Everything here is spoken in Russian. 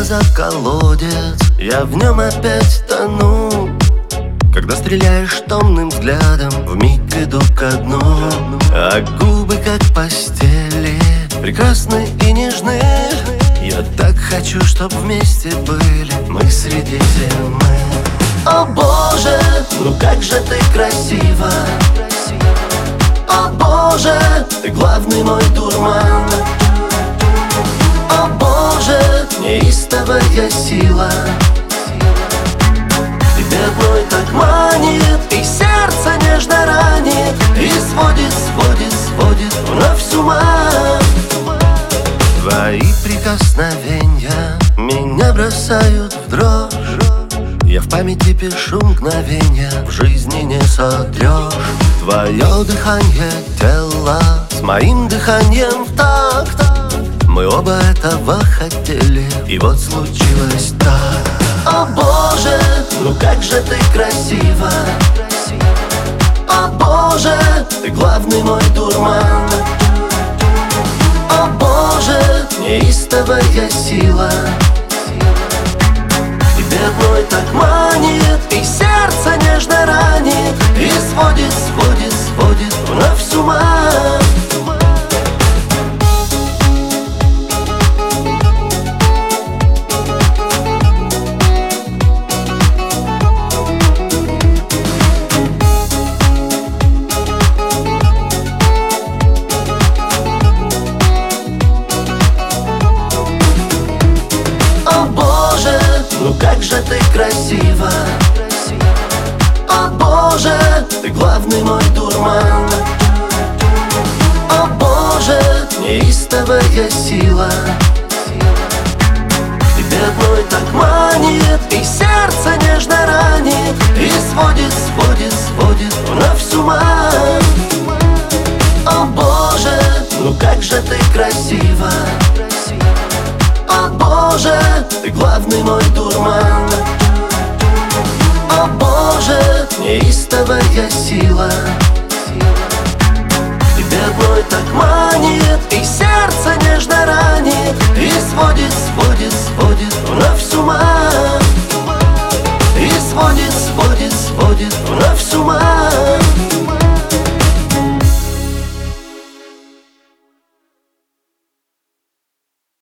за колодец, я в нем опять тону. Когда стреляешь томным взглядом, вмиг иду ко дну. А губы как постели, прекрасны и нежны. Я так хочу, чтоб вместе были мы среди зимы. О боже, ну как же ты красива! О боже, ты главный мой дурман. О боже, неистовая сила тебя одной так манит, и сердце нежно ранит, и сводит, сводит, сводит вновь с ума. Твои прикосновения меня бросают в дрожь. Я в памяти пишу мгновения, в жизни не сотрешь. Твое дыхание тела с моим дыханием в такт. Мы оба этого хотели, и вот случилось так. О боже, ну как же ты красива! О боже, ты главный мой дурман. О боже, неистовая сила тебя одной так манит, и сердце нежно ранит, и сводит, сводит, сводит вновь с ума. Ну как же ты красива! О боже, ты главный мой дурман. О боже, неистовая сила тебя одной так манит, и сердце нежно ранит, и сводит, сводит, сводит вновь с ума. О боже, ну как же ты красива! О боже, ты главный мой дурман. О боже, неистовая сила